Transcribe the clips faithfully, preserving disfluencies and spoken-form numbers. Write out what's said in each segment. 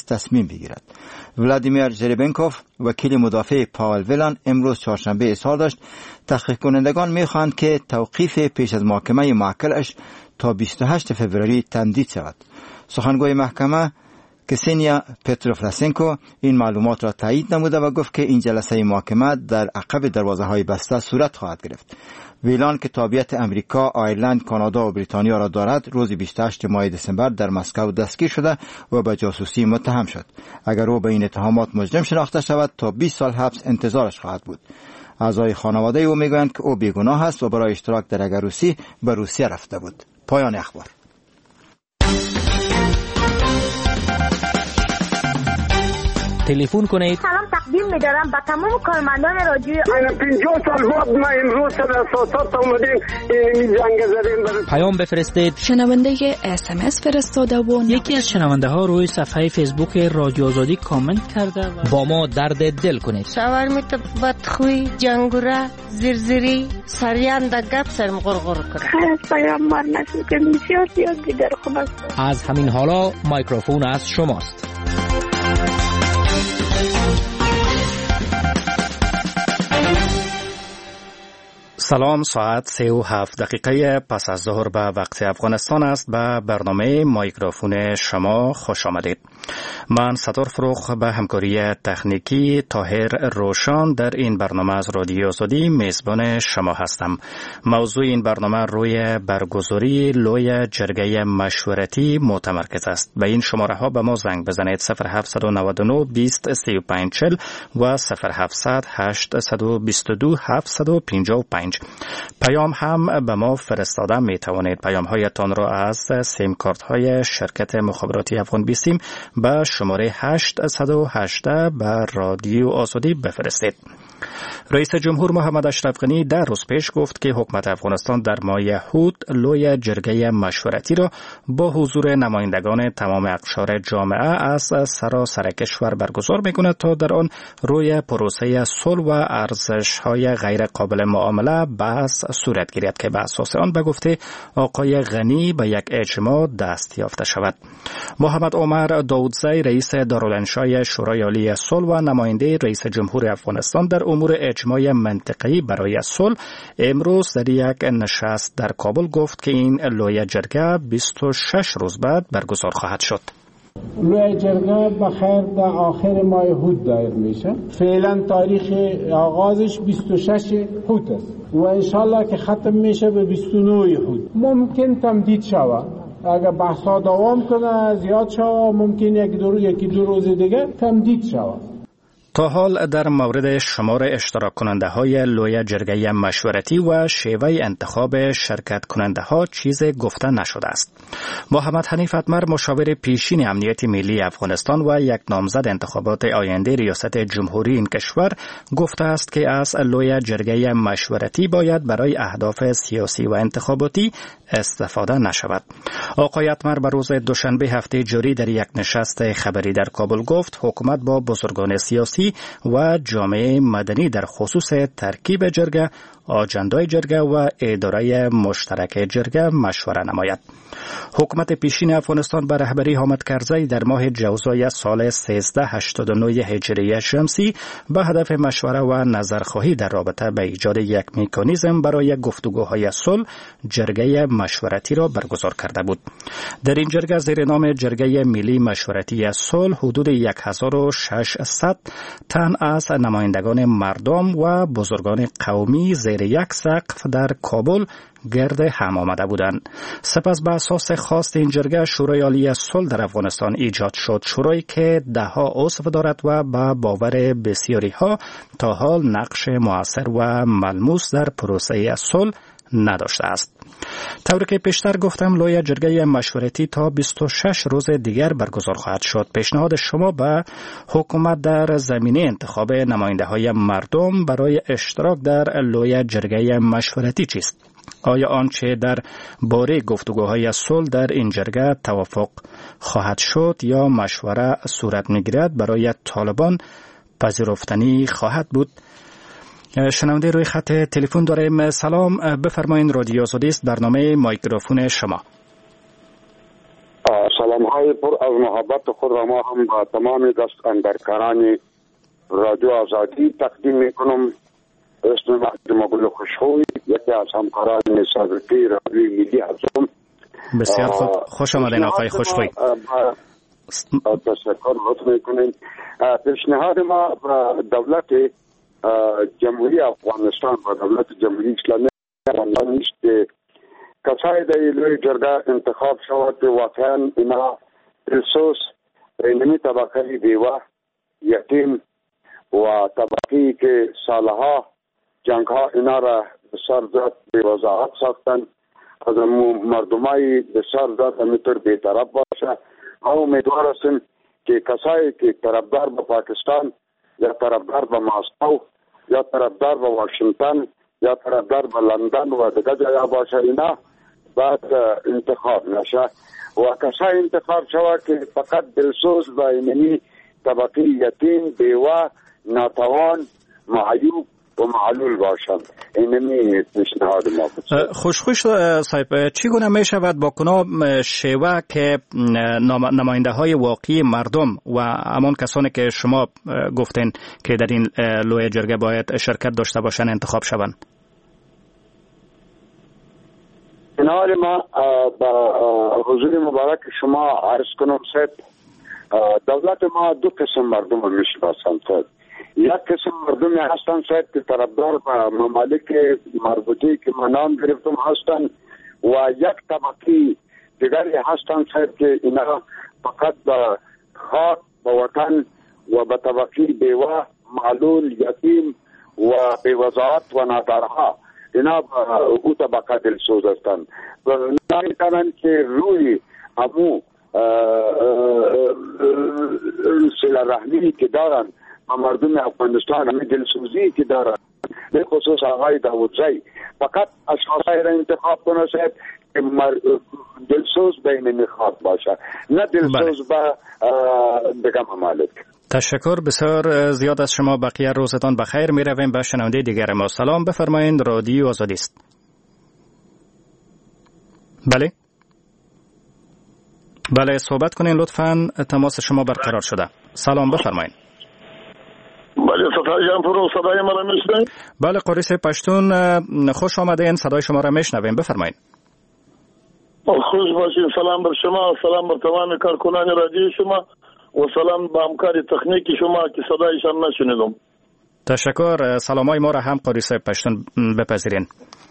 تصمیم بگیرد. ولادیمیر ژریبنکوف وکیل مدافع پاول ولان امروز چهارشنبه اظهار داشت تحقیق کنندگان میخواهند که توقیف پیش از محاکمه معکلش تا بیست و هشتم فوریه تمدید شود. سخنگوی محکمه کسینیا پتروفلاسنکو این معلومات را تایید نموده و گفت که این جلسه محاکمه در عقب دروازه های بسته صورت خواهد گرفت. ویلان که تابعیت امریکا، آیرلند، کانادا و بریتانیا را دارد روز بیست و هشتم ماه دسامبر در مسکو دستگیر شده و به جاسوسی متهم شد. اگر او به این اتهامات مجرم شناخته شود تا بیست سال حبس انتظارش خواهد بود. اعضای خانواده او میگویند که او بیگناه است و برای اشتراک در عروسی به روسیه رفته بود. پایان اخبار. تلفن کنید. سلام تقدیم می‌دارم به تمام کارمندان رادیو. من پنجاه سال بعد ما امروز در اساسات اومدیم این جنگ زدیم. پیام بفرستید. شنونده اس ام اس فرستاده و یکی از شنونده ها روی صفحه فیسبوک رادیو آزادی کامنت کرده و با ما درد دل کنید. شاورمیت بدخوی، جنگوره، زرزری، سریان در گپ سرم غرغر کنه. خیلی پیامبر نشد که بسیار زیاد دیگر خوب است. از همین حالا میکروفون از شماست. سلام، ساعت سه و هفت دقیقه پس از ظهر به وقت افغانستان است. به برنامه میکروفون شما خوش آمدید. من ستار فروخ به همکاری تکنیکی طاهر روشان در این برنامه از رادیو آزادی میزبان شما هستم. موضوع این برنامه روی برگزاری لوی جرگه مشورتی متمرکز است. به این شماره ها به ما زنگ بزنید صفر هفت نه نه بیست سی و پنج چهل و صفر هفتصد هشتصد و بیست و دو هفتصد و پنجاه و پنج. پیام هم به ما فرستاده می توانید. پیام هایتان را از سیم کارت های شرکت مخابراتی افغان بیسیم به شماره هشت صفر هشت به رادیو آزادی بفرستید. رئیس جمهور محمد اشرف غنی در روز پیش گفت که حکومت افغانستان در ماه هود لوی جرگه مشورتی را با حضور نمایندگان تمام اقشار جامعه از سراسر کشور برگزار می‌کند تا در آن روی پروسه صلح و ارزش‌های غیر قابل معامله بحث صورت گیرد که به اساس آن به گفته آقای غنی به یک اجماع دست یافته شود. محمد عمر داودزی رئیس دارالانشای شورای عالی صلح و نماینده رئیس جمهور افغانستان در امور اجماع منطقه‌ای برای صلح امروز در یک نشست در کابل گفت که این لوی جرگه بیست و شش روز بعد برگزار خواهد شد. لوی جرگه بخیر در آخر ماه هود دایر میشه. فعلا تاریخ آغازش بیست و شش هود است و انشالله که ختم میشه به بیست و نه هود. ممکن تمدید شود. اگر بحثا دوام کنه زیاد شود ممکن یک دو یکی دو روز دیگه تمدید شود. تا حال در مورد شمار اشتراک کننده های لوی جرگه مشورتی و شیوه انتخاب شرکت کننده ها چیز گفته نشده است. محمد حنیف اتمر مشاور پیشین امنیت ملی افغانستان و یک نامزد انتخابات آینده ریاست جمهوری این کشور گفته است که از لوی جرگه مشورتی باید برای اهداف سیاسی و انتخاباتی استفاده نشود. آقای اتمر به روز دوشنبه هفته جاری در یک نشست خبری در کابل گفت حکومت با بزرگان سیاسی و جامعه مدنی در خصوص ترکیب جرگه، آجندای جرگه و اداره مشترک جرگه مشوره نماید. حکومت پیشین افغانستان به رهبری حامد کرزی در ماه جوزای سال سیزده هشتاد و نه هجری شمسی به هدف مشوره و نظرخواهی در رابطه به ایجاد یک مکانیزم برای گفتگوهای صلح جرگه مشورتی را برگزار کرده بود. در این جرگه زیر نام جرگه ملی مشورتی صلح حدود هزار و ششصد تن از نمایندگان مردم و بزرگان قومی زیر یک سقف در کابل گرد هم آمده بودند. سپس به اساس خواست این جرگه شورای عالی صلح در افغانستان ایجاد شد. شورایی که ده ها عضو دارد و به باور بسیاری ها تا حال نقش مؤثر و ملموس در پروسه صلح نداشته است. طوری که پیشتر گفتم لوی جرگه مشورتی تا بیست و شش روز دیگر برگزار خواهد شد. پیشنهاد شما به حکومت در زمینه انتخاب نماینده های مردم برای اشتراک در لوی جرگه مشورتی چیست؟ آیا آنچه در باره گفتگوهای صلح در این جرگه توافق خواهد شد یا مشوره صورت می‌گیرد برای طالبان پذیرفتنی خواهد بود؟ شنونده روی خط تلفن داریم. سلام، بفرمایید. رادیو آزادی است، برنامه میکروفون شما. سلام سلامهای پر از محبت خود را ما هم با تمام دست اندرکاران رادیو آزادی تقدیم میکنم. اسم من مقبول خوشخوی، یکی از همکاران سابقی رادیو ملی هستم. بسیار خوب، خوش آمدین آقای خوشخوی. تشکر لطف میکنین. پیشنهاد ما با دولت جمهوری افغانستان و دولت جمهوری اسلامی افغانستان نیست که کسای در لوی جرگه انتخاب شود که واقعا اینا دلسوز اینمی طبقه بیوه، یتیم و طبقی که سالها جنگ ها اینا را بسر داد به وضاحت ساختن، از مردمای بسر داد همیتر بیطرف باشه. او امیدوار هستیم که کسایی که طرفدار به پاکستان یا طرفدار به ماسکو یا طرفدار به واشنگتن یا طرفدار به لندن و دیگر جایا باشه اینا بعد انتخاب نشه و کسای انتخاب شود که فقط دلسوز با اینمی طبقی یتیم، بیوه، ناتوان، معیوب و معلول باشند. اینمی پیشنهاد ما بود. خوشخوش صاحب، چگونه می شود با کنا شیوه که نماینده های واقعی مردم و همان کسانی که شما گفتین که در این لوی جرگه باید شرکت داشته باشند انتخاب شوند؟ پیشنهاد ما با حضور مبارک شما عرض کنم سید، دولت ما دو قسم مردم میشناسند. یک قسم مردمی هستند سید که طرفدار به ممالک مربوطه که من نام گرفتم هستند و یک طبقی دیگری هستند سید که اینا فقط به خاک، به وطن و به طبقی بیوه، معلول، یتیم و بیوزاعت و نادارها اینا او طبقه دلسوز هستند و نمیتونند که روی همو صله رحمی که دارن مردم افغانستان همه دلسوزی که دارن به خصوص آقای داودزی فقط اشخاصی را انتخاب کنه شاید که دلسوز بین میخواد باشه، نه دلسوز با دیگه ممالک. تشکر بسیار زیاد از شما. بقیه روزتان بخیر. می رویم به شنونده دیگر ما. سلام، بفرمایید. رادیو آزادی است. بله بله صحبت کنین لطفاً، تماس شما برقرار شده. سلام، بفرمایید. بله صدای پرو صدای ما را میشنوید؟ بله قریش پشتون، خوش آمدین، صدای شما را میشنویم، بفرمایید. خوش باشین. سلام بر شما، سلام بر تمام کارکنان رادیو شما و سلام به همکار تکنیکی شما که صدایشان نشنیدم. تشکر. سلامای ما را هم قریش پشتون بپذیرین.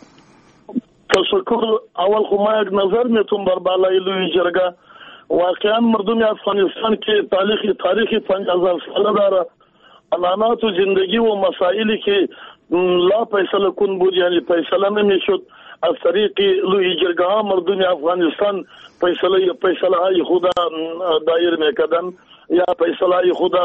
تشکر. اول خو ما یک نظر میتون بر بالای لوی جرگه. واقعا مردم افغانستان که تاریخی تاریخی پنجاه ساله داره، عنانات و زندگی و مسائلی که لا فیصله کن بود، یعنی فیصله نمیشد، از طریق لوی جرگه ها مردم افغانستان فیصله فیصله های خود دایر میکردن یا فیصله های خود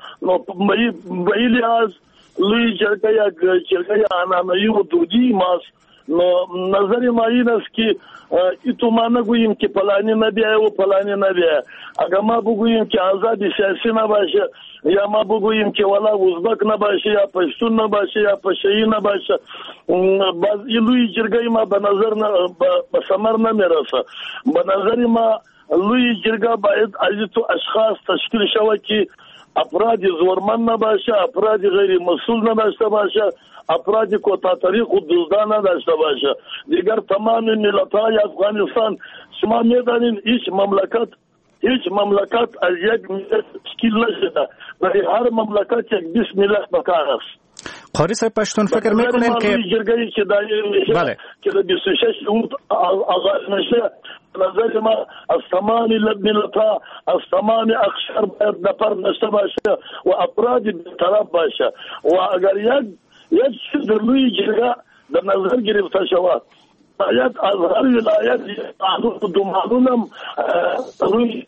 به این لحاظ لوی جرگه یک جرگه عنعنوی و دودی ماست. نظر ما این است که ایتو ما نگوییم که پلانی نبیه و پلانی نبیه. اگر ما بگوییم که آزادی سیاسی نباشه یا ما بگوییم که ولا ازبک نباشه یا پشتون نباشه یا پشهی نباشه، باز لوی جرگه ما به نظر به ثمر نمیرسه. به نظر ما لوی جرگه باید از تو اشخاص تشکیل شود که افراد زورمن نباشه، افراد غیر مسئول نداشته باشه، افرادی کوتا طریق و دزدان نداشته باشه. دیگر تمام ملت‌های افغانستان شما میدانید هیچ مملکت هیچ مملکت از یک ملت تشکیل نشده، برای هر مملکت یک بیست ملت بکار است. قاری صاحب پشتون فکر میکنین که جرگه‌ای که دایر میشه بله. که بیست و شش اون آغاز نشه، نظر ما از تمام ملت‌ها از تمام اقشار باید نفر نشته باشه و افرادی بی‌طرف باشه و اگر یک یک چیز در لوی جرگه در نظر گرفته شود باید از هر ولایت دو معلولم روی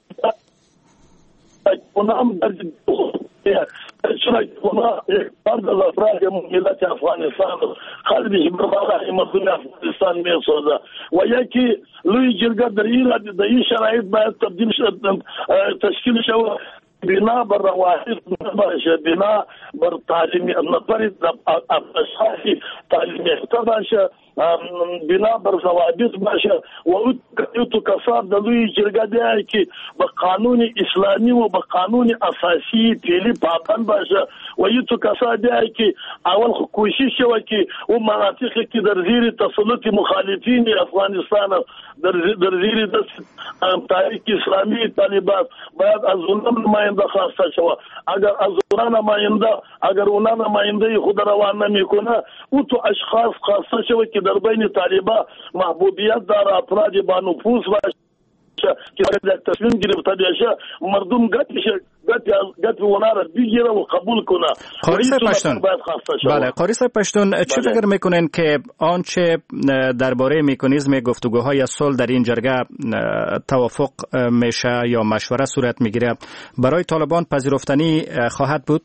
اونم در چرا اونا یک فرد از افراد ملت افغانستان خلبش برای مردم افغانستان میسازه و یکی لوی جرگه در این شرایط باید تبدیل شد تشکیل شود بنا بر روایت نباشه، بنا بر تعلیمی نفر اساسی تعلیم یافته باشه بنا بر ضوابط باشه و او تو کسان د لوی جرګه دی چې په قانون اسلامي او په قانون اساسي پیلي پابند باشه و یو تو کسان دی چې اول خو کوشش وکړي او مناطق کې در زیر تسلط مخالفین افغانستان در زیر د تاریخ اسلامی طالبان باید از اونم نماینده خواسته شود. اگر از اونم نماینده اگر اونم نماینده خود روان نمیکنه او تو اشخاص خواسته شود که در بین طالبان محبوبیت دار افراد با نفوذ باشه که در تصمیم گرفته بشه مردم گتش گت گت ونار بگیره و قبول کنه. قاری صاحب پشتون بله قاری صاحب پشتون چه فکر میکنین که آنچه درباره مکانیزم گفتگوهای صلح در این جرگه توافق میشه یا مشوره صورت میگیره برای طالبان پذیرفتنی خواهد بود؟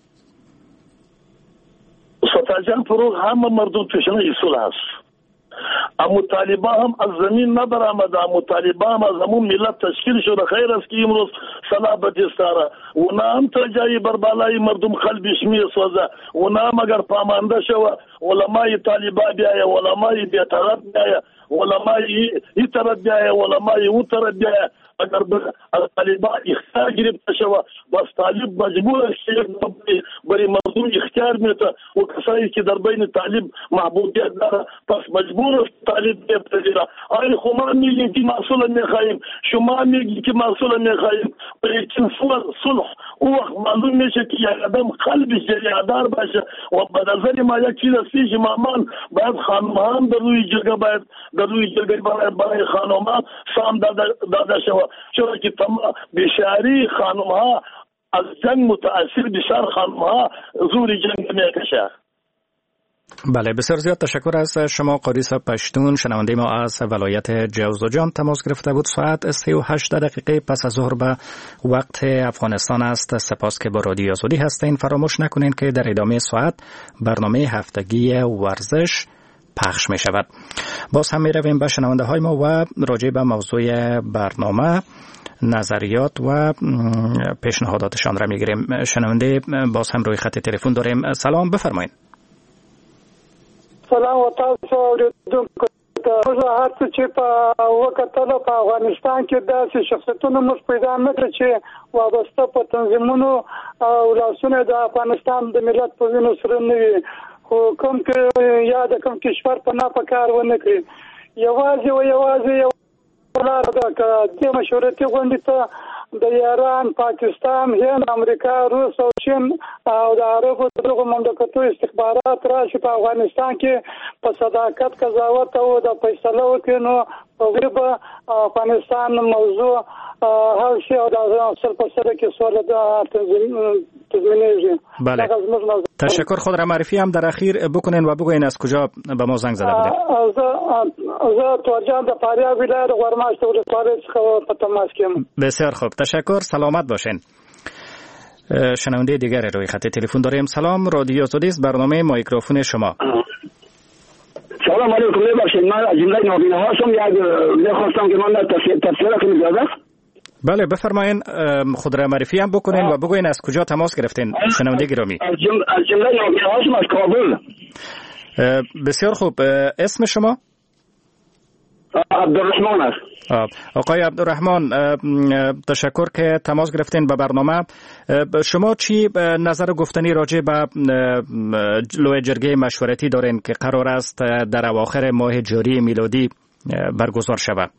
ستاجان فروغ همه مردم توشنه صلح است. اما طالبان هم از زمین ندار آمده. اما طالبان از همون ملت تشکیل شده. خیر است که امروز صلابت استاره اونا هم تا جایی بر بالای مردم قلبش میسوزه. اونا هم اگر پامانده شوه علمای طالبان بیایه علمای بیطرف بیایه علمای ای طرف بیایه علمای او طرف بیایه اگر از طالبان اختیار گرفته شوه بس طالب مجبور است که برای مردم اختیار میده و کسایی که در بین طالب محبوبیت داره پس مجبور است طالب بپذیره. آیا خو ما میگیم که محصول میخواهیم شما میگی که محصول میخواهیم لیکن صلح او وقت معلوم میشه که یک آدم قلبش جریادار باشه و به نظر ما یک چیز است که مامان باید خانم‌ها هم در روی جرگه باید در روی جرگه باید برای خانم‌ها سام داده شود چرا که بسیاری خانم‌ها از جنگ متاثر بسیار خانم‌ها زور جنگ میکشه. بله بسیار زیاد تشکر از شما قاری صاحب پشتون. شنونده ما از ولایت جوزجان تماس گرفته بود. ساعت سی و هشت دقیقه پس از ظهر به وقت افغانستان است. سپاس که با رادیو آزادی هستین. فراموش نکنین که در ادامه ساعت برنامه هفتگی ورزش پخش می شود. باز هم می رویم به شنونده های ما و راجع به موضوع برنامه نظریات و پیشنهاداتشان را می گیریم. شنونده باز هم روی خط تلفن داریم. سلام بفرمایید. سلام و تاسو اوریدونکو ته زه هر څه چې په وکتل په افغانستان کې داسې شخصیتونه موږ پیدا نه کړو چې وابسته په تنظیمونو او لاسونه د افغانستان د ملت په وینو سره نه وي خو کوم کې یا د کوم کشور په نه په کار ونه کړي یوازې او یوازې یو لار ده که د مشورتي غونډې ته د ایران، پاکستان، هند، امریکا، روس او چین او د عربو دغه مملکتونو استخبارات راشي په افغانستان کې په صداقت قضاوت او د فیصله وکړي نو په افغانستان موضوع هر شی او د اصل په سره کې سوال د تضمینیږي. بله تشکر. خود را معرفی هم در اخیر بکنین و بگوین از کجا به ما زنگ زده بودین. از توجه د فاریاب ولایت غورماشت ولسوالۍ څخه په تماس کې. بسیار خوب تشکر. سلامت باشین. شنونده دیگر روی خط تلفن داریم. سلام رادیو آزادی است. برنامه مایکروفون شما. سلام علیکم. ببخشید من از جمله نابینا هستم. یک می‌خواستم که من تفسیر کنم اجازه. بله بفرمایین. خود را معرفی هم بکنین و بگوین از کجا تماس گرفتین شنونده گرامی. از جمله نابینا هستم از کابل. بسیار خوب. اسم شما؟ عبدالرحمن است. آقای عبدالرحمن تشکر که تماس گرفتین به برنامه. شما چی نظر گفتنی راجع به لوی جرگه مشورتی دارین که قرار است در اواخر ماه جاری میلادی برگزار شود؟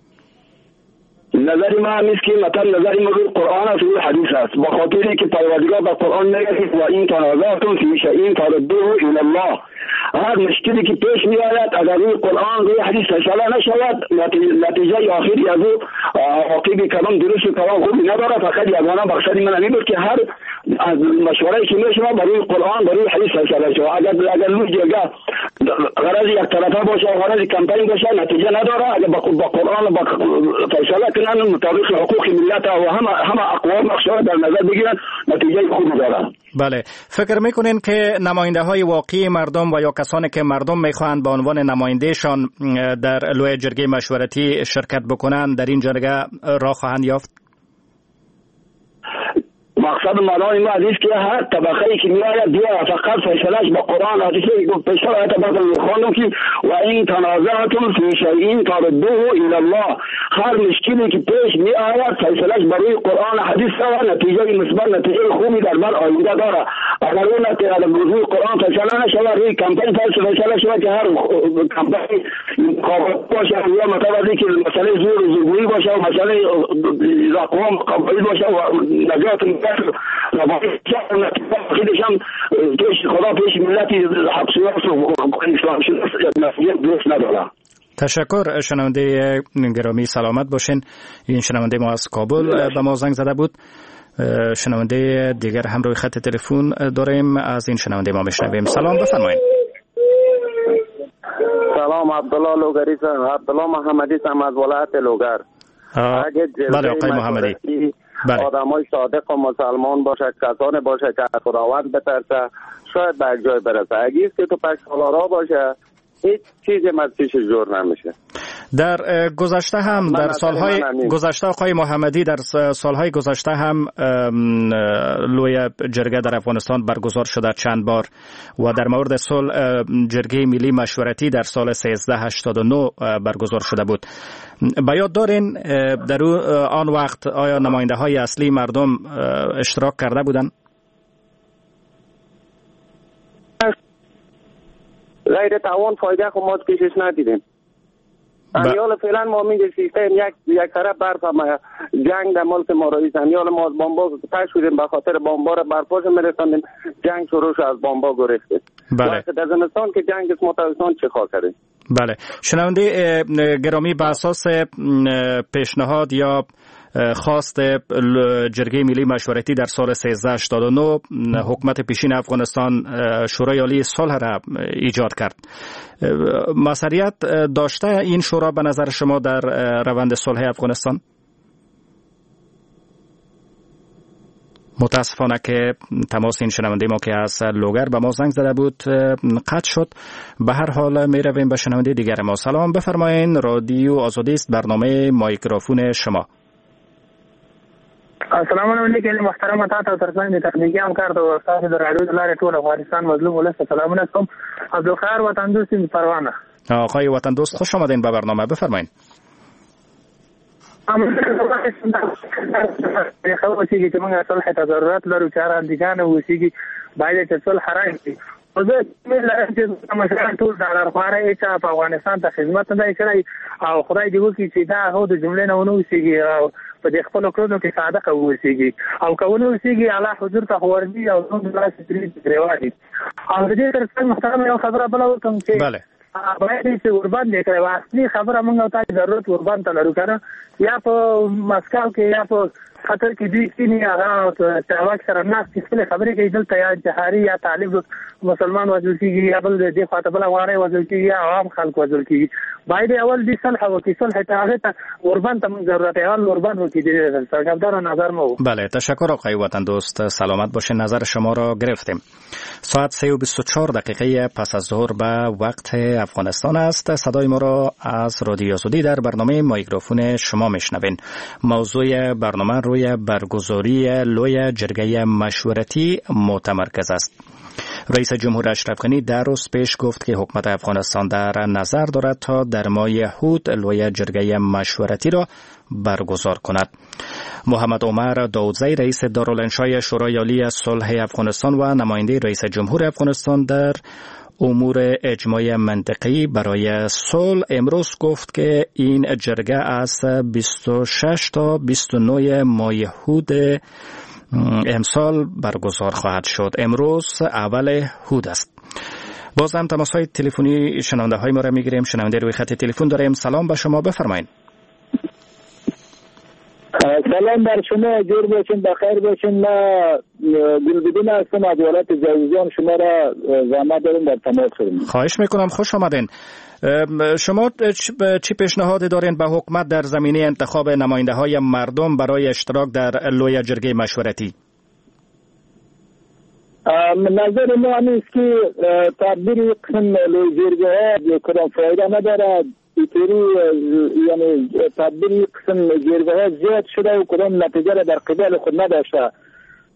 نظر ما نیست که مثلا نظر ما روی قرآن است روی حدیث است به خاطری که پروردگار به قرآن میگه و این تنازعتم فی شیء فردوه الی الله. هر مشکلی که پیش می آید اگر روی قرآن روی حدیث فیصله نشود نتیجه آخری از او عاقبت کلام درست و کلام خوبی نداره. فقط یگانه مقصد من همین بود که هر از مشوره‌ای که میشود برای قرآن برای حدیث فیصله شود. اگر اگر روی جرگه غرض یک طرفه باشه غرض کمپین باشه نتیجه نداره. اگر با قرآن با فیصله کنن مطابق حقوق ملت و همه همه اقوام مخصوصا در نظر بگیرن نتیجه خوب نداره. بله فکر میکنین که نماینده های واقعی مردم و یا کسانی که مردم میخواهند به عنوان نمایندهشان در لوی جرگه مشورتی شرکت بکنند در این جرگه راه خواهند یافت؟ مقصد معنای ما از که هر طبقه ای که میآید بیا فقط فیصلهش با قرآن حدیث گفت پیشتر آیت بعد میخوانم که و این تنازعتم فی شیء فردوه الی الله. هر مشکلی که پیش میآید فیصلهش برای قرآن حدیث و نتیجه مثبت نتیجه خوبی در بر آینده داره. اگر اون نتیجه موضوع قرآن فیصله نشود روی کمپین فیصله شود که هر کمپین قابل باشه یا متوازی که مسئله زور و زورگویی باشه و مسئله اقوام قابل باشه و نجات خیلیشم پیش خدا پیش ملتی حبسیات و اسلام شناس درست نداره. تشکر. شنونده گرامی سلامت باشین. این شنونده ما از کابل به ما زنگ زده بود. شنونده دیگر هم روی خط تلفن داریم. از این شنونده ما میشنویم. سلام، بفرمایید. سلام، عبدالله لوگری هستم. عبدالله محمدی هستم از ولایت لوگر. بله آقای محمدی. بله. آدمای صادق و مسلمان باشه، کسانی باشه که از خداوند بترسه، شاید به یک جای برسه. اگه است که تو پشت سالارا باشه هیچ چیزی از پیش جور نمیشه. در گذشته هم در سالهای گذشته آقای محمدی در سالهای گذشته هم لوی جرگه در افغانستان برگزار شده چند بار و در مورد صلح جرگه ملی مشورتی در سال سیزده هشتاد و نه برگزار شده بود. به یاد دارین در آن وقت آیا نماینده های اصلی مردم اشتراک کرده بودند؟ غیر توان فایده خود ما پیشش ندیدیم. امیال فعلا ما میگه سیستم یک یک طرف برف جنگ در ملک ما رئیس امیال ما از بمبا پش شدیم به خاطر بمبا را برپاش میرساندیم، جنگ شروع شد از بمبا گریختیم. بله. در زمستان که جنگ است متاسفانه چه خواهد کردیم. بله. شنونده گرامی، به اساس پیشنهاد یا خواست جرگه ملی مشورتی در سال سیزده هشتاد و نه حکومت پیشین افغانستان شورای عالی صلح را ایجاد کرد. مسئولیت داشته این شورا به نظر شما در روند صلح افغانستان؟ متاسفانه که تماس این شنونده ما که از لوگر به ما زنگ زده بود قطع شد. به هر حال می رویم به شنونده دیگر ما. سلام، بفرمایید. رادیو آزادی است، برنامه مایکروفون شما. السلام علیکم محترم تاسو ترڅنګ د تخنیکی همکار او تاسو د رادیو د لارې ټول افغانستان مظلوم ولس سلامونه کوم. عبدالخیر وطن دوست پروانه. آقای وطن دوست خوش آمدین به برنامه، بفرمایید. خو چې موږ صلح ته ضرورت لرو چې اندګان وسیږي باید چې صلح راځي. او زه چې مشران ټول د لارښوونه چې په افغانستان ته خدمت نه کوي او خدای دې وکړي چې دا هو د جملې نه ونه وسیږي او په دې خپل کړنو کې صادق اوسېږي او کوونه اوسېږي الله حضور ته ورني او نو د لاس تری ریوادي. او دې ترڅنګ محترم یو خبره بل وکم چې بله باید چې وربان دې کوي اصلي خبره موږ ته ضرورت وربان ته لرو کنه یا په مسکو کې یا په خاطر کې دې کینی هغه چې واک سره ناس خپل خبرې کوي دلته یا جهاري یا طالب مسلمان وځل کیږي یا بل دې خاطر بل غواړي وځل کیږي یا عام خلک وځل کیږي. باید اول دې صلح وکړي، صلح ته هغه ته وربان ته موږ ضرورت اول وربان وکړي دې سرګردان نظر مو. بله تشکر آقای وطن دوست، سلامت باشه. نظر شما را گرفتیم. ساعت سه و بیست و چهار دقیقه پس از ظهر به وقت افغانستان است. صدای ما را از رادیو آزادی در برنامه مایکروفون شما میشنوین. موضوع برنامه روی برگزاری لوی جرگه مشورتی متمرکز است. رئیس جمهور اشرف غنی در روز پیش گفت که حکومت افغانستان در نظر دارد تا در ماه هود لوی جرگه مشورتی را برگزار کند. محمد عمر داودزی رئیس دارالانشای شورای عالی صلح افغانستان و نماینده رئیس جمهور افغانستان در امور اجماعی منطقی برای صلح امروز گفت که این جرگه از بیست و شش تا بیست و نه ماه هود امسال برگزار خواهد شد. امروز اول هود است. باز هم تماس های تلفنی شنونده های ما را میگیریم. شنونده روی خط تلفن داریم. سلام به شما، بفرمایید. سلام بر شما، جور باشین، بخیر باشین. ما گلبدین هستم از ولایت جوزجان، شما را زحمت داریم در تماس شدیم. خواهش میکنم، خوش آمدین. شما چی پیشنهاد دارین به حکومت در زمینه انتخاب نماینده های مردم برای اشتراک در لوی جرگه مشورتی؟ نظر ما نیست که تبدیل قسم لوی جرگه ها کدام فایده ندارد. اینطوری یعنی تبدیل قسم جرگه ها زیاد شده و کدام نتیجه را در قبال خود نداشته.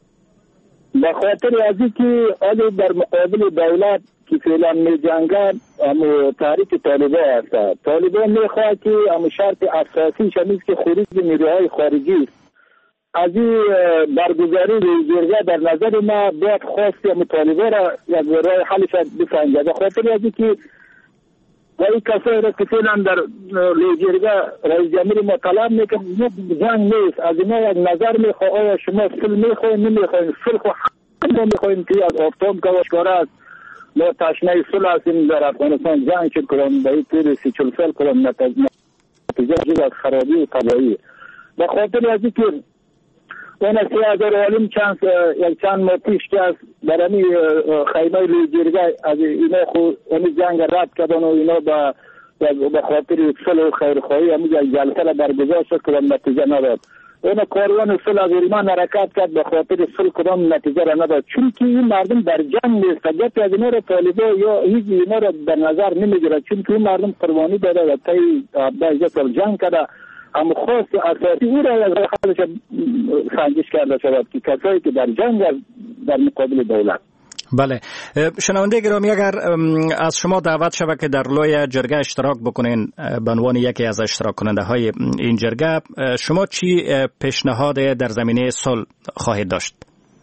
به خاطر از اینکه آیا در مقابل دولت که فعلا می جنگن اما تحریک طالبان هست. طالبان میخواد که اما شرط اساسی شمیز که خروج نیروهای خارجی از این برگزاری جرگه در نظر ما باید خواستی اما طالبان را یک راه حلش بسنجه. به خاطر از اینکه و این کسایی را که فعلا در جرگه رئیس جمهور ما طلب میکنه جنگ نیست. از اینا یک نظر میخواه آیا شما صلح میخواهیم نمیخواهیم. صلح خو حق نمیخواهیم که از آفتاب گوشکاره است. ما تشنه صلح هستیم در افغانستان جنگ شد کنم به این طور سی چل سال کنم نتیجه جز از خرابی و تباهی. به خاطر از اینکه اون سی هزار عالم چند یک چند ماه پیش که از برمی خیمه لوجرگه از اینا خود اون جنگ رد کردن و اینا به خاطر صلح و خیرخواهی همون یک جلسه را برگزار شد کنم نتیجه نداد. اون کاروان صلح از ایران حرکت کرد به خاطر صلح کدام نتیجه را نداد. چون که این مردم در جنگ نیست. گفت از اینا را طالبان یا هیچ اینا را در نظر نمیگیرد. چون که این مردم قربانی داده و طی هفده سال جنگ کرده. اما خواست اساسی او را از خودش سنجش کرده شود که کسایی که در جنگ در مقابل دولت. بله، شنونده گرامی، اگر از شما دعوت شود که در لوی جرگه اشتراک بکنین به عنوان یکی از اشتراک کننده های این جرگه، شما چی پیشنهاد در زمینه صلح خواهید داشت؟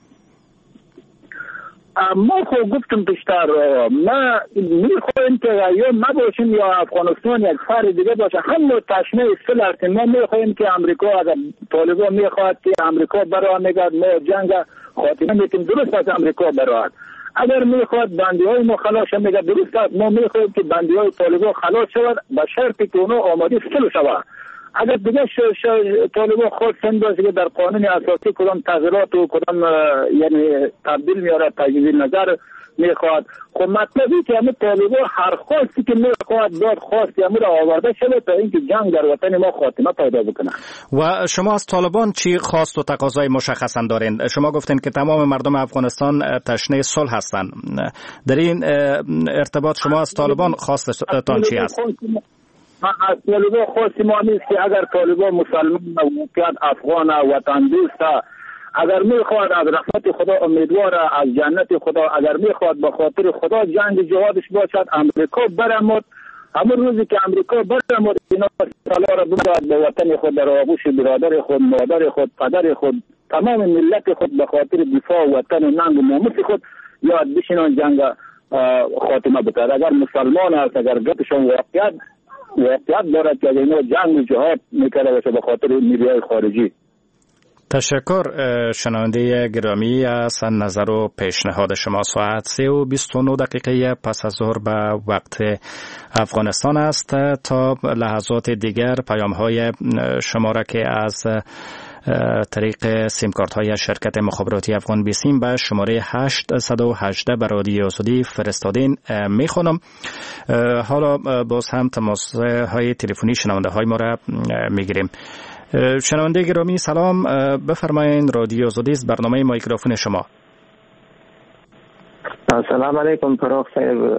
ما خود گفتم پیشتر ما میخوایم که یا ما باشیم یا افغانستان یک فر دیگه باشه، همه تشنه صلح هستیم. ما میخوایم که امریکا اگر طالبان میخواد که امریکا برای نگرد ما جنگ خاتمه میتیم، درست است امریکا برای. اگر میخواد بندی های ما خلاص شد میگه درست است، ما میخوایم که بندی های طالبان خلاص شود به شرطی که اونا آماده صلح شود. اگر دیگه طالبان خود سندازه که در قانون اساسی کدام تغییرات و کدام یعنی تبدیل میاره تجدید نظر میخواد، خب مطلبی که همه طالبان هر خواستی که میخواد باید خواستی همه را آورده شده تا اینکه جنگ در وطن ما خاتمه پیدا بکنه. و شما از طالبان چی خواست و تقاضای مشخصا دارین؟ شما گفتین که تمام مردم افغانستان تشنه صلح هستند. در این ارتباط شما از طالبان خواستتان چی است؟ از طالبان خواستی ما نیست که اگر طالبان مسلمان موقعیت افغان وطن دوست، اگر میخواد از رحمت خدا امیدوار از جنت خدا، اگر میخواد به خاطر خدا جنگ جهادش باشد، امریکا برمود. همون روزی که امریکا برمود اینا سالا را ببرد به وطن خود، در آغوش برادر خود، مادر خود، پدر خود، تمام ملت خود به خاطر دفاع وطن و ننگ و ناموس خود یاد بشینن جنگ خاتمه بتر. اگر مسلمان است، اگر گپشون واقعیت واقعیت دارد که اینا جنگ و جهاد میکرده باشه به خاطر نیروهای خارجی. تشکر شنونده گرامی از نظر و پیشنهاد شما. ساعت سه و بیست و نه دقیقه پس از ظهر به وقت افغانستان است. تا لحظات دیگر پیام های شما را که از طریق سیم کارت های شرکت مخابراتی افغان بیسیم به شماره هشت یک هشت به رادیو آزادی فرستادین میخونم. حالا باز هم تماس های تلفنی شنونده های ما را میگیریم. شنونده گرامی سلام، بفرمایید. رادیو آزادی است، برنامه مایکروفون شما. سلام علیکم فراخ صاحب.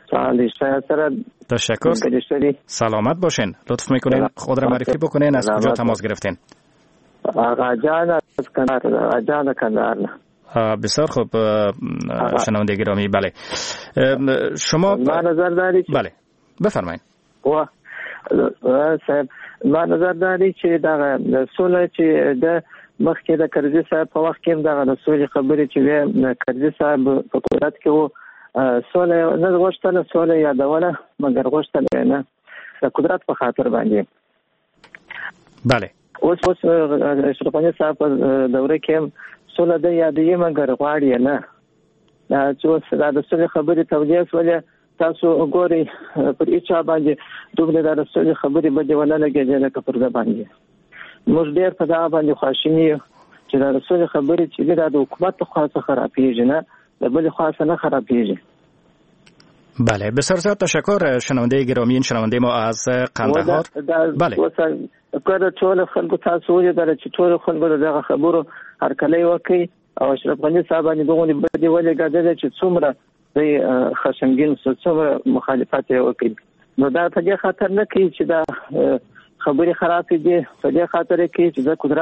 تشکر. سلامت باشین. لطف میکنین خود را معرفی بکنین، از کجا تماس گرفتین؟ آقا جان از کندهار. آقا جان کندهار. بسیار خوب شنونده گرامی. بله شما ما نظر داری؟ بله بفرمایید. وا صاحب ما نظر داری چې دا صلح چې د مخکې د کرزي صاحب په وخت کې دا صلح خبرې چې کرزي صاحب په قدرت کې وو، صلح نه غوښتل، صلح یادوله مګر غوښتل نه د قدرت په خاطر باندې. بله اوس اوس اشرف غني صاحب په دوره کې صلح د یادې مګر غواړي نه. دا چې اوس د صلح خبرې توجیه ولې تاسو وګورئ پر اچا باندې دوبله د رسول خبرې بده ونه لګېږي لکه پر ده باندې. موږ ډېر په دا باندې خواشیني یو چې د رسول خبرې چې دا د حکومت خوا څخه خرابېږي، نه د بلې خوا څخه نه خرابېږي. بله بسیار زیاد تشکر شنونده گرامی. این شنونده ما از قندهار. بله کله ټول خلکو تاسو ولیدل چې ټول خلکو دغه خبرو هرکلی وکړي او اشرف غني صاحب باندې دغه بده ولګېدل چې څومره د خشمګین څومره مخالفت یې وکړي. نو دا په دې خاطر نه کوي چې دا خبرې خرابې دي، په دې خاطر کوي چې د قدرت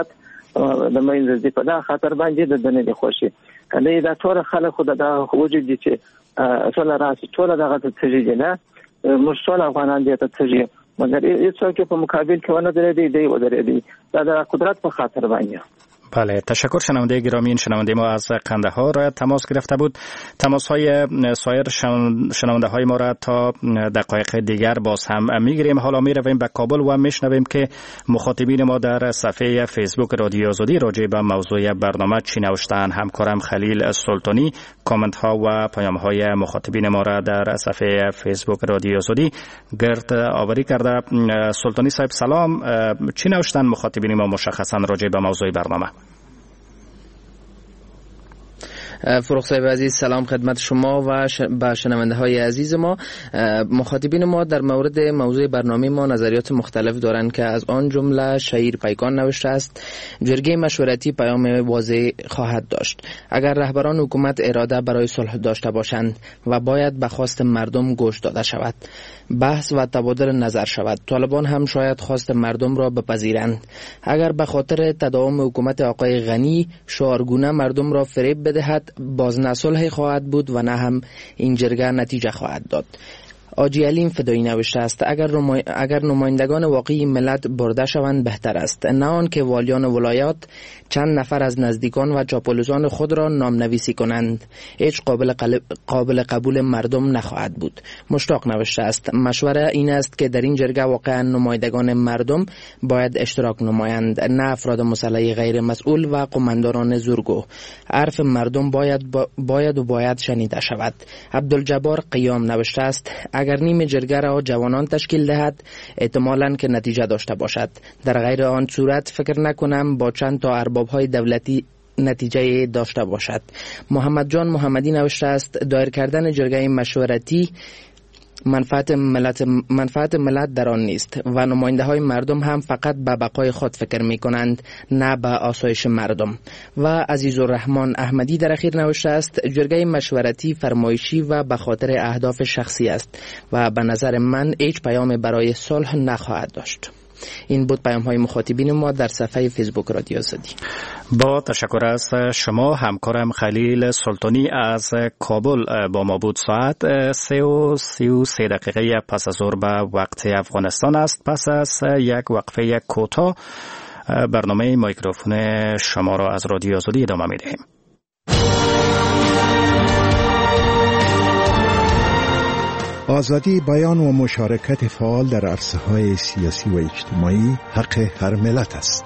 د مینځ دي په دا خاطر باندې د دنه دي خوشي کنه دا ټول خلک خو دا وجود دي چې اصل راځي ټول دغه ته تجربه نه مشول افغانان دي ته تجربه مګر هیڅ په مقابل کې ونه درې دی و درې دی دا د قدرت په خاطر باندې. بله، تشکر. شنونده گرامی، این شنونده ما از قندهار را تماس گرفته بود. تماس های سایر شنونده های ما را تا دقایق دیگر باز هم میگیریم. حالا می رویم به کابل و میشنویم که مخاطبین ما در صفحه فیسبوک رادیو آزادی راجع به موضوع برنامه چی نوشتن. همکارم خلیل سلطانی کامنت ها و پیام های مخاطبین ما را در صفحه فیسبوک رادیو آزادی گرد آوری کرده. سلطانی صاحب سلام، چی نوشتن مخاطبین ما مشخصا راجع به موضوع برنامه؟ فروخ صاحب عزیز سلام خدمت شما و به شنونده های عزیز ما. مخاطبین ما در مورد موضوع برنامه ما نظریات مختلف دارند که از آن جمله شهیر پیکان نوشته است جرگه مشورتی پیام واضح خواهد داشت. اگر رهبران حکومت اراده برای صلح داشته باشند و باید به خواست مردم گوش داده شود، بحث و تبادل نظر شود، طالبان هم شاید خواست مردم را بپذیرند. اگر به خاطر تداوم حکومت آقای غنی شعارگونه مردم را فریب بدهد، باز نه صلح خواهد بود و نه هم این جرگه نتیجه خواهد داد. آجی علیم فدایی نوشته است اگر, رمای... اگر نمایندگان واقعی ملت برده شوند بهتر است، نه آن که والیان ولایات چند نفر از نزدیکان و چاپلوزان خود را نام نویسی کنند. هیچ قابل, قل... قابل قبول مردم نخواهد بود. مشتاق نوشته است مشوره این است که در این جرگه واقعا نمایندگان مردم باید اشتراک نمایند، نه افراد مسلح غیر مسئول و قماندانان زورگو. حرف مردم باید با... باید و باید شنیده شود. عبدالجبار قیام نوشته است اگر نیم جرگه را جوانان تشکیل دهد احتمالاً که نتیجه داشته باشد. در غیر آن صورت فکر نکنم با چند تا ارباب‌های دولتی نتیجه داشته باشد. محمد جان محمدی نوشته است دایر کردن جرگه مشورتی منفعت ملت منفعت ملت در آن نیست و نماینده های مردم هم فقط به بقای خود فکر می کنند، نه به آسایش مردم. و عزیزالرحمن احمدی در اخیر نوشته است جرگه مشورتی فرمایشی و به خاطر اهداف شخصی است و به نظر من هیچ پیام برای صلح نخواهد داشت. این بود پیام های مخاطبین ما در صفحه فیسبوک رادیو آزادی. با تشکر از شما. همکارم خلیل سلطانی از کابل با ما بود. ساعت سه و سی و سه دقیقه پس از ظهر به وقت افغانستان است. پس از یک وقفه کوتاه برنامه میکروفون شما را از رادیو آزادی ادامه میدهیم. آزادی بیان و مشارکت فعال در عرصه‌های سیاسی و اجتماعی حق هر ملت است.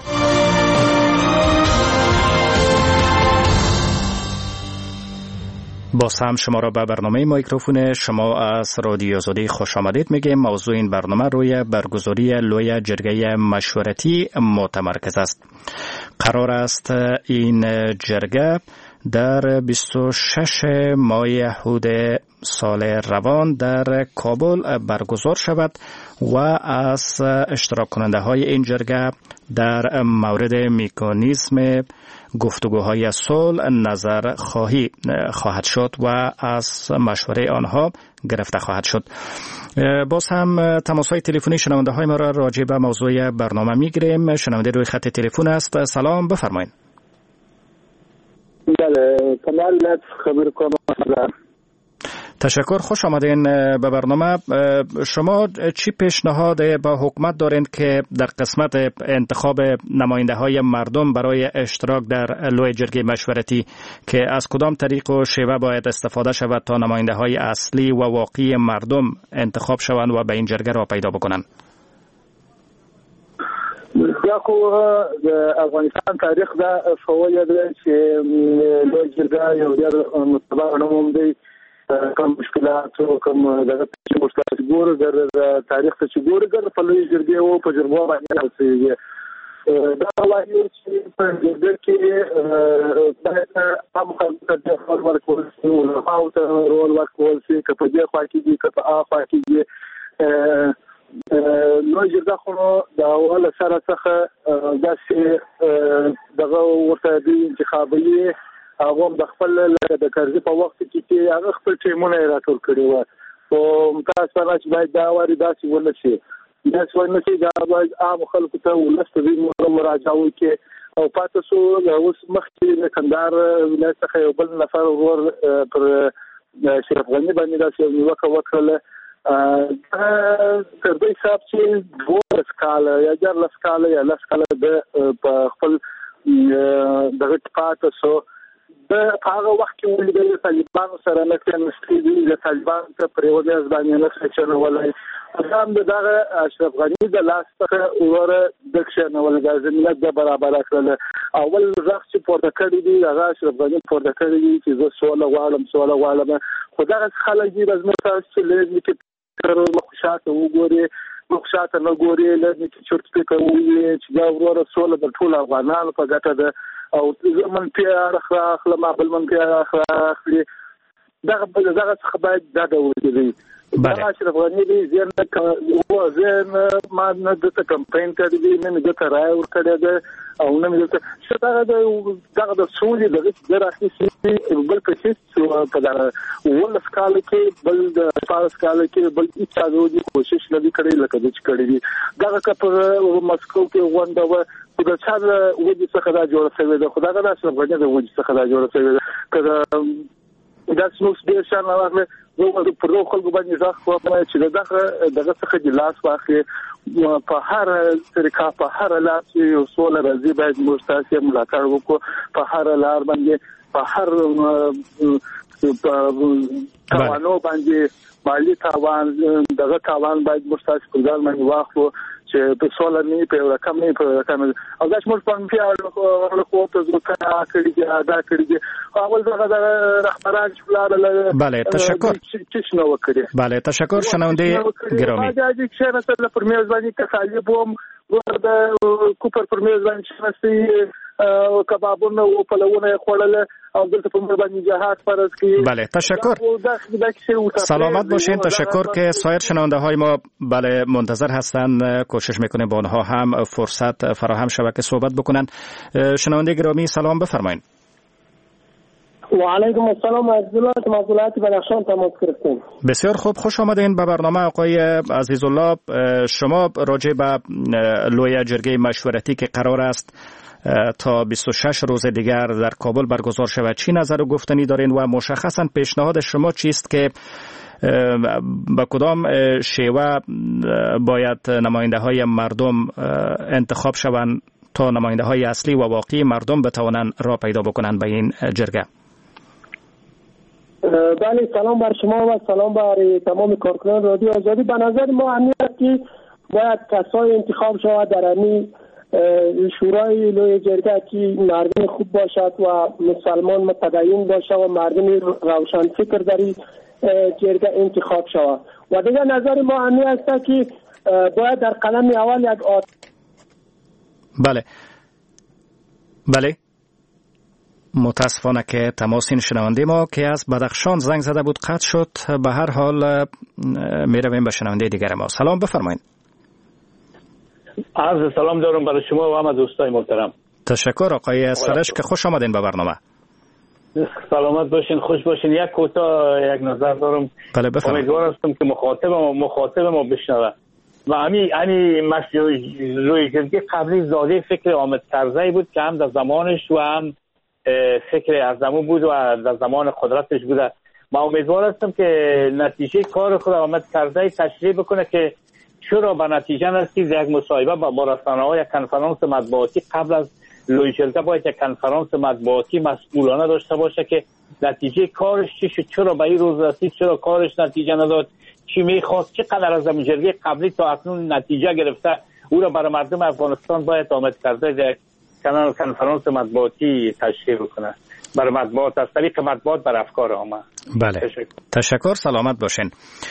باز هم شما را به برنامه میکروفون شما از رادیو آزادی خوش آمدید میگیم. موضوع این برنامه روی برگزاری لوی جرگه مشورتی متمرکز است. قرار است این جرگه در بیست و شش ماه یحود سال روان در کابل برگزار شود و از اشتراک کننده های این جرگه در مورد مکانیزم گفتگوهای صلح نظر خواهی خواهد شد و از مشوره آنها گرفته خواهد شد. باز هم تماس های تلفنی شنونده های ما را راجع به موضوع برنامه میگیریم. شنونده روی خط تلفن است. سلام، بفرمایید. بله، کمال خبر کنم. تشکر، خوش آمدین به برنامه. شما چی پیشنهاد با حکومت دارین که در قسمت انتخاب نماینده های مردم برای اشتراک در لوی جرگه مشورتی که از کدام طریق و شیوه باید استفاده شود تا نماینده های اصلی و واقعی مردم انتخاب شوند و به این جرگه را پیدا بکنند؟ یا خو د افغانستان تاریخ دا فواید چې لوی جرګه یو ډېر متبع نوم دی. کوم مشکلات او کوم دغه چې مشکلات ګورو د تاریخ څخه ګورو د په لوی جرګه او په جرګه باندې راځي. دا وایي چې په جرګه کې د عام خلکو ته خپل ورکول شي او هغه ته رول ورکول شي چې په دې خوا کې دي که په هغه خوا کې دي. لوی جرګه خو د اول سره څخه داسې دغه ورته د انتخابي هغه د خپل د کارځي په وخت کې چې هغه خپل ټیمونه راټول کړي و او متاسفانه چې باید دا وری داسې ونه شي. دا څونه چې دا باید عام خلکو ته ولست دې مراجعه وکړي او پاتې سو اوس مخکې د کندهار ولایت څخه یو بل نفر ور پر شرف غنی باندې داسې نیوکه وکړه تر دې حساب چې دوه سکاله یا جر سکاله یا لسکاله د خپل دغه پاتې سو د هغه وخت کې ولیدل طالبان سره نه کېنستي دي د طالبان ته پریوځي ځبانې نه څه ولای هم دغه اشرف غنی د لاس څخه وره د ښنه ولګا زمينه د برابر کړل اول ځخ چې پورته کړی دی هغه اشرف غنی پورته کړی دی چې زه سوال غواړم سوال غواړم خدای خلک دې رزمه تاسو چې لږ کې کارو مخشاته وګوري مخشاته نه ګوري لږ کې چورت کوي چې دا وروره سوال د ټول افغانانو په ګټه ده او زمون پیار اخلاق ما بل من پیار اخلاق دغه دغه څخه باید دا ډول بله اشرف غنی دی زین او زین ما نه د کمپاین کړی دی نه د ترای ور کړی دی او نه د څه دا دغه د سولې د راځي چې بل کچې په دا ول سکاله کې بل د فارس کاله کې بل هیڅ اغوږی کوشش نه کړی لکه د چکړی دی دغه په مسکو کې غونډه و د چا وځي څخه دا جوړ شوی دی خدای دا اشرف غنی د وځي څخه دا جوړ شوی دی کله دا څوک ډیر شان راغله نو په روغ خلکو باندې ځخ خو چې دغه دغه څخه د لاس واخلي په هر طریقه په هر لاس یو سول راځي باید مستاسي ملاقات وکړو په هر لار باندې په هر توانو باندې مالی تاوان دغه تاوان باید مستاسي په ځان باندې واخلو چې په سول نه په رقم نه په رقم او دا شمول په پیاړو خو په ځکه کړي دا کړي اول دغه رهبران شولار بله تشکر بله تشکر شنونده گرامی دا چې مثلا پر میزبانی تخالیب هم ورته کوپر پر میزبانی شناسي او کبابونه او پلوونه خورل او دلته په میزبانی جهاد فرض کی بله تشکر سلامت باشین تشکر که سایر شنونده های ما بله منتظر هستند کوشش میکنیم با آنها هم فرصت فراهم شود که صحبت بکنن شنونده گرامی سلام بفرمایید و علیکم السلام عزیزالله از ولایت بدخشان تماس گرفتیم. بسیار خوب خوش آمدین به برنامه آقای عزیزالله. شما راجع به لویه جرگه مشورتی که قرار است تا بیست و شش روز دیگر در کابل برگزار شود چی نظر و گفتنی دارین و مشخصا پیشنهاد شما چیست که با کدام شیوه باید نماینده های مردم انتخاب شوند تا نماینده های اصلی و واقعی مردم بتوانند راه پیدا بکنند به این جرگه؟ بله سلام بر شما و سلام بر تمام کارکنان رادیو آزادی. به نظر ما همین است که باید کسای انتخاب شود در همین شورای لوی جرگه که مردم خوب باشد و مسلمان متدین باشد و مردم روشن فکر در این جرگه انتخاب شود. و دیگر نظر ما همین است که باید در قدم اول یک آت بله بله متاسفانه که تماس این شنونده ما که از بدخشان زنگ زده بود قطع شد. به هر حال می رویم به شنونده دیگر ما. سلام بفرمایید. عرض سلام دارم برای شما و همه دوستای محترم. تشکر آقای سرش که خوش آمدین به برنامه. سلامت باشین خوش باشین. یک کوتاه یک نظر دارم. بله بفرمایید. امیدوار هستم که مخاطب ما مخاطب ما بشنوه. و همین همین روی جرگه قبلی زاده فکر حامد کرزی بود که هم در زمانش و هم فکر اعظمو بود و در زمان قدرتش بوده. من امیدوار هستم که نتیجه کار خود حامد کرزی تشریح بکنه که چرا به نتیجه نرسید. یک مصاحبه با رسانه‌ها یک کنفرانس مطبوعاتی قبل از لوی جرگه باید یک کنفرانس مطبوعاتی مسئولانه داشته باشه که نتیجه کارش چی شد، چرا به این روز رسید، چرا کارش نتیجه نداد، چی میخواست، چقدر از جرگه قبلی تا اکنون نتیجه گرفته. او را برای مردم افغانستان باید حامد کرزی یک کنفرانس مطبوعاتی تشریح بکنه برای مطبوعات، از طریق مطبوعات بر افکار عامه. بله تشکر. تشکر سلامت باشین.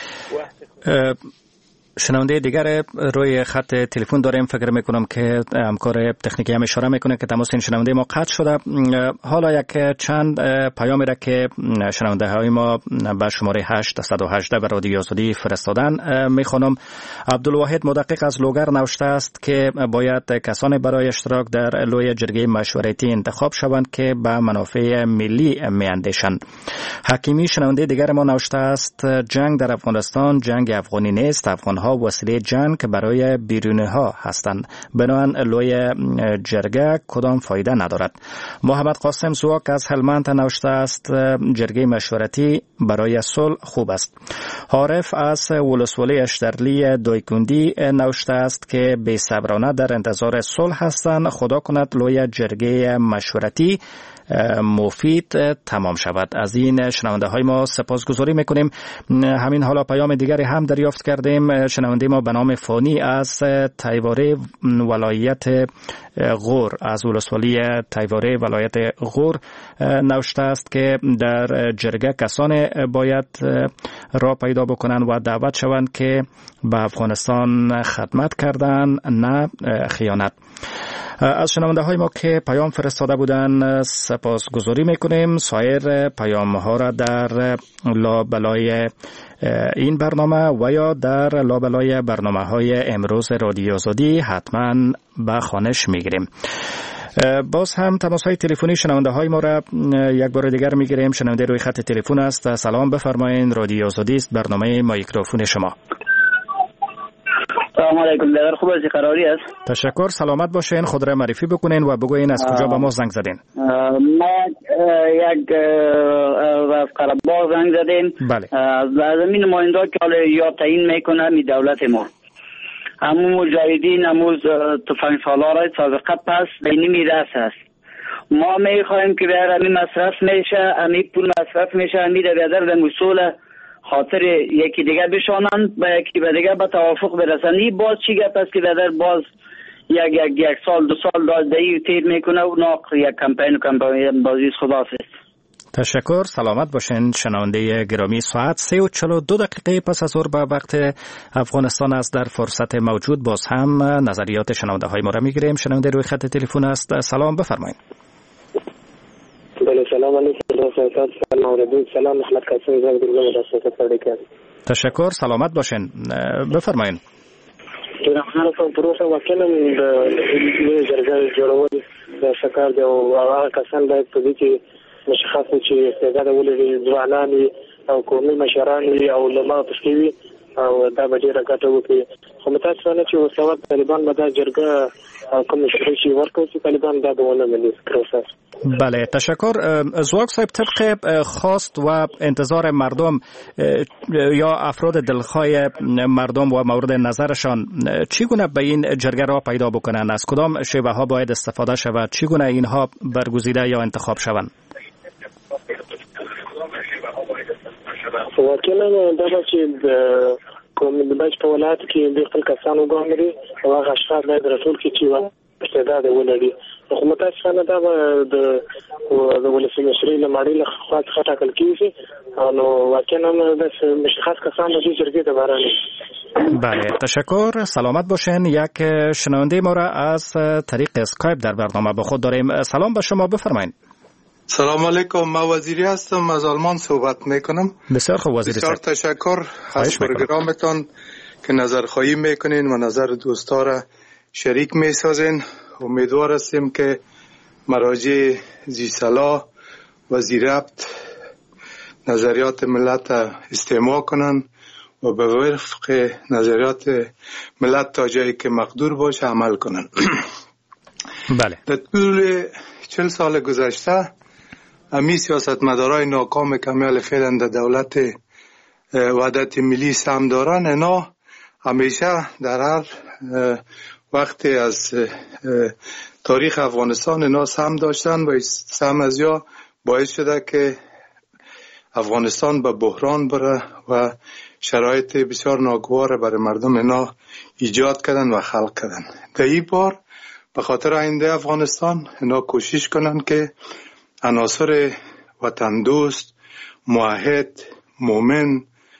شنونده دیگر روی خط تلفن داریم. فکر میکنم که همکار تکنیکی هم اشاره میکنه که تماس این شنونده ما قطع شده. حالا یک چند پیام را که شنونده های ما به شماره هشت صد و هجده به رادیو آزادی فرستادن میخوانم. عبدالواحد مدقق از لوگر نوشته است که باید کسانی برای اشتراک در لوی جرگه مشورتی انتخاب شوند که به منافع ملی میاندیشند. حکیمی شنونده دیگر ما نوشته است جنگ در افغانستان جنگ افغانی نیست، افغان اینها وسیله جنگ برای بیرونی ها هستند. بنابراین لوی جرگه کدام فایده ندارد. محمد قاسم سواک از هلمند نوشته است جرگه مشورتی برای صلح خوب است. عارف از ولسوالی اشترلی دویکندی نوشته است که بی صبرانه در انتظار صلح هستند. خدا کند لوی جرگه مشورتی مفید تمام شود. از این شنونده های ما سپاسگزاری میکنیم. همین حالا پیام دیگری هم دریافت کردیم. شنونده ما به نام فانی از تیواره ولایت غور از ولسوالی تیواره ولایت غور نوشته است که در جرگه کسان باید را پیدا بکنند و دعوت شوند که به افغانستان خدمت کردند، نه خیانت. از شنونده های ما که پیام فرستاده بودن سپاسگزاری میکنیم. سایر پیام ها را در لابلای این برنامه و یا در لابلای برنامه های امروز رادیو آزادی حتما به خوانش میگیریم. باز هم تماس های تلفنی شنونده های ما را یک بار دیگر میگیریم. شنونده روی خط تلفن است. سلام، بفرمایید. رادیو آزادی است، برنامه میکروفون شما. سلام علیکم. در خوب از قراری است. تشکر. سلامت باشین. خود را معرفی بکنین و بگوین از کجا به ما زنگ زدین. ما یک از قره‌باغ زنگ زدیم. بله. از این نماینده که حالا یا تعیین میکنه می دولت ما. همون مجاهدین همون تفنگ سالار سابقه پس بینی میراث است. ما میخوایم که بیار همین مصرف میشه، همین پول مصرف میشه، همین در به مسئول خاطر یکی دیگه بشانند با یکی به دیگه به توافق برسند. این باز چی گپ است که در باز یک یک یک سال دو سال دادهی تیر میکنه و ناق یک کمپین و کمپین بازی خداحافظ. تشکر. سلامت باشین. شنونده گرامی، ساعت سه و چلو دو دقیقه پس از ظهر به وقت افغانستان است. در فرصت موجود باز هم نظریات شنونده های ما را میگیریم. شنونده روی خط تلفن است. سلام، بفرمایید. بله، سلام علیکم. سلام علیکم. سلام احمد قاسم زنگ درگاه مدرسه پردیکن. تشکر. سلامت باشین. بفرمایید. درخواست کوم پروسه وکیلم د جرګه جوړول د شکار دی او هغه کسان باید په دې کې مشخص چې استعداد ولري، ځوانان او قومي مشران او علما پکې وي او دا به ډېره ګټه وکړي. خو متاسفانه چې اوس وخت طالبان به دا جرګه کوم شی چې ورکوي چې طالبان دا به ونه مني پروسه. بله، تشکر. زواک صاحب، طبق خواست و انتظار مردم یا افراد دلخواه مردم و مورد نظرشان چگونه به این جرگه را پیدا بکنند؟ از کدام شیوه ها باید استفاده شود؟ چگونه اینها برگزیده یا انتخاب شوند؟ واقعا دا چې کوم د بچ په ولایت کې د خپل کسانو ګومري او هغه اشخاص باید رسول کې چې استعداد ولري. خو متاسفانه دا د د ولسي مشرۍ لمړی له خوا څخه ټاکل کیږي نو واقعا د مشخص کسانو د جرګې د بارانه. بله، تشکر. سلامت باشین. یک شنونده ما را از طریق اسکایپ در برنامه با خود داریم. سلام به شما، بفرمایید. سلام علیکم. من وزیری هستم، از آلمان صحبت میکنم. بسیار خوب وزیری. بسیار تشکر از پروگرامتان که نظرخواهی میکنین و نظر دوستا را شریک میسازین. امیدوار هستیم که مراجع ذی صلاح و ذی ربط نظریات ملت استماع کنن و به وفق نظریات ملت تا جایی که مقدور باشه عمل کنن. بله. در طول چل سال گذشته امی سیاستمدارای ناکام کمیال فعلا در دولت وحدت ملی سهم دارن، اینا همیشه در هر وقتی از تاریخ افغانستان اینا سهم داشتن و سهم از یا باعث شده که افغانستان به بحران بره و شرایط بسیار ناگوار برای مردم اینا ایجاد کردن و خلق کردن. در این بار به خاطر آینده افغانستان اینا کوشش کنن که عناصر وطن دوست، موحد، مومن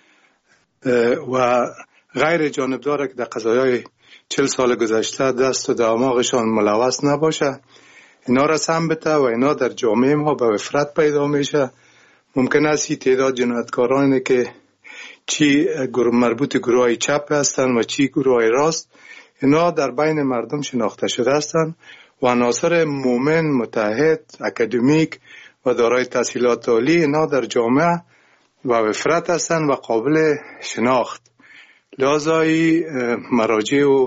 و غیر جانبدار که در قضایای چل سال گذشته دست و دماغشان ملوث نباشه اینا را سهم بده و اینا در جامعه ما به وفرت پیدا میشه. ممکن است این تعداد جنایتکارانی که چی مربوط گروه چپ هستن و چی گروه راست اینا در بین مردم شناخته شده هستند و عناصر مومن، متحد، اکادمیک و دارای تحصیلات عالی اینا در جامعه و وفرت هستند و قابل شناخت. لذا مراجع و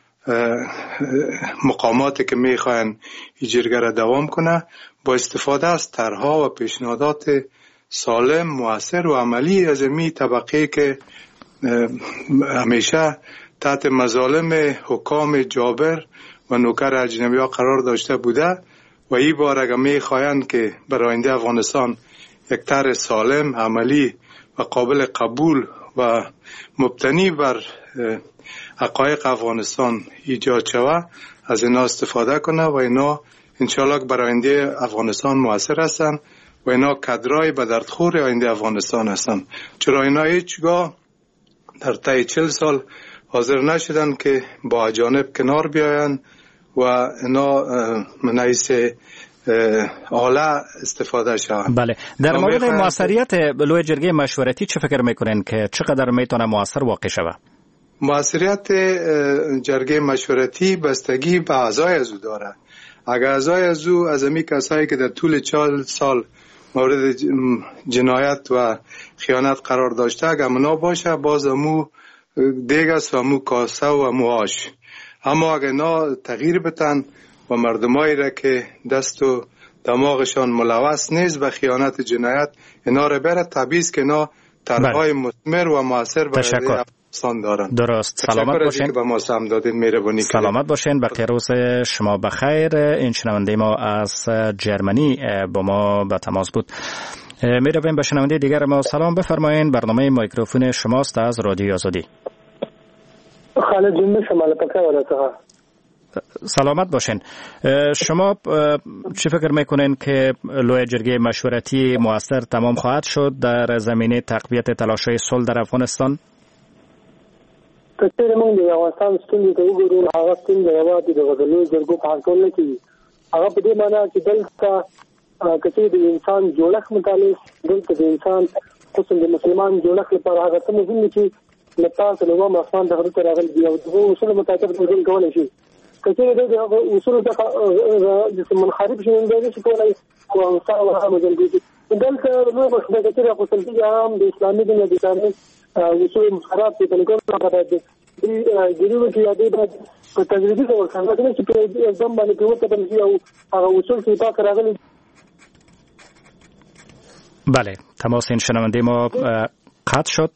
مقاماتی که میخواین این جرگه را دوام کنه با استفاده از طرحها و پیشنهادات سالم، مؤثر و عملی از این طبقه که همیشه تحت مظالم حکام جابر و نوکر اجنبی ها قرار داشته بوده و این بار اگر میخواین که برای آینده افغانستان یک طرح سالم، عملی و قابل قبول و مبتنی بر حقایق افغانستان ایجاد شود، از اینا استفاده کنه و اینا انشاءالله برای آینده افغانستان مؤثر هستن و اینا کادرای به دردخور آینده افغانستان هستن. چرا اینا هیچگاه در طی چل سال حاضر نشدن که با اجانب کنار بیاین و اینا منعیس آله استفاده شوند. بله، در مورد موثریت لوی جرگه مشورتی چه فکر میکنین که چقدر میتونه موثر واقع شود؟ موثریت جرگه مشورتی بستگی به اعضای از او داره. اگر اعضای از او از امی کسایی که در طول چهل سال مورد جنایت و خیانت قرار داشته اگر منا باشه، باز امو دیگ است و امو کاسه و امو آش. اما اگر اینا تغییر بتن و مردمایی را که دست و دماغشان ملوث نیست به خیانت جنایت، اینا را بره تبعیض که اینا طرحهای مثمر و موثر برای افغانستان دارن. درست. سلامت باشین. به ما سهم دادین، مهربانی کردین. سلامت باشین. بقیه روز شما بخیر. این شنونده ما از جرمنی با ما به تماس بود. میرویم به شنونده دیگر ما. سلام، بفرمایین. برنامه میکروفون شماست از رادیو آزادی. خالد جون شمال پکه ولاتها. سلامت باشین. شما چی فکر میکنین که لوی جرگه مشورتی مؤثر تمام خواهد شد در زمینه تقویت تلاش‌های صلح در افغانستان؟ کچیر موږ د افغانستان ستونزې ته وګورو، هغه ستونزې یوازې د غزلو جرګو په حل نه کېږي. هغه په دې معنی چې دلته کچیر د انسان جوړښت متعلق، دلته د انسان خصوصا د مسلمان جوړښت لپاره هغه څه مهم دي چې له تاسو له نوم اسمان ته ورته راغلي دي او دغه اصول مطابق ټول کولای شي. کچیر د اصول څخه د منحرف شي نه دي چې کولای او افغانستان هغه مجلګي دلته نو مخکې د کچیر خصوصا د عام د اسلامي دین د قانون اصول مخرب دي په لګون راغلي دي. ګریو چې یادې بعد په تجربي ډول څنګه چې په एकदम باندې کوته د او هغه اصول چې تاسو راغلي. بله، تماس این شنونده ما قطع شد.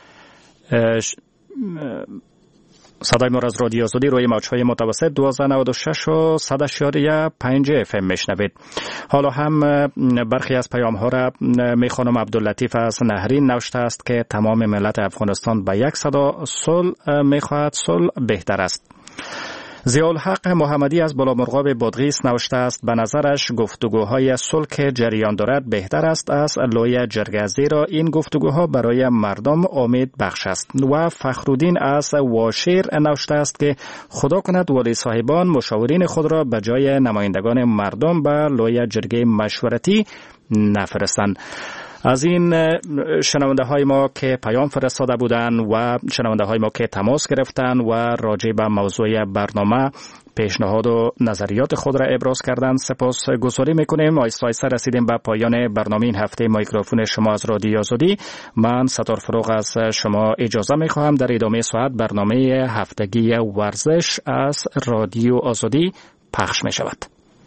صدای ما از رادیو آزادی روی موج‌های متوسط دوازده نود و شش و صد اشاریه پنج اف ام میشنوید. حالا هم برخی از پیام‌ها را میخوانم. عبداللطیف از نهرین نوشته است که تمام ملت افغانستان به یک صدا صلح میخواهد، صلح بهتر است. ضیاءالحق محمدی از بلامرغاب بادغیس نوشته است به نظرش گفتگوهای صلح که جریان دارد بهتر است از لوی جرگه، زیرا این گفتگوها برای مردم امید بخش است. و فخرالدین از واشیر نوشته است که خدا کند ولی صاحبان مشاورین خود را به جای نمایندگان مردم به لوی جرگه مشورتی نفرستند. از این شنونده های ما که پیام فرستاده بودند و شنونده های ما که تماس گرفتند و راجع به موضوع برنامه پیشنهاد و نظریات خود را ابراز کردند سپاس گزاری میکنیم. آیسته آیسته رسیدیم به پایان برنامه این هفته میکروفون شما از رادیو آزادی. من ستار فروغ از شما اجازه میخواهم. در ادامه ساعت برنامه هفتگی ورزش از رادیو آزادی پخش میشود.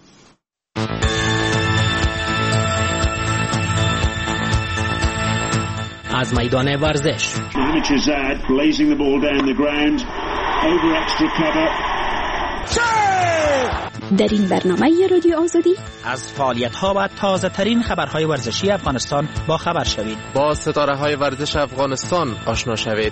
از میدان ورزش در این برنامه رادیو آزادی از فعالیت‌ها و تازه‌ترین خبرهای ورزشی افغانستان با خبر شوید. با ستاره‌های ورزش افغانستان آشنا شوید.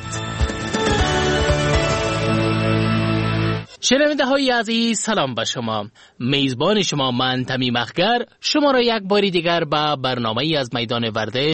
شنونده های عزیز، سلام به شما. میزبان شما من تمیم اخگر شما را یک باری دیگر به برنامه از میدان ورزش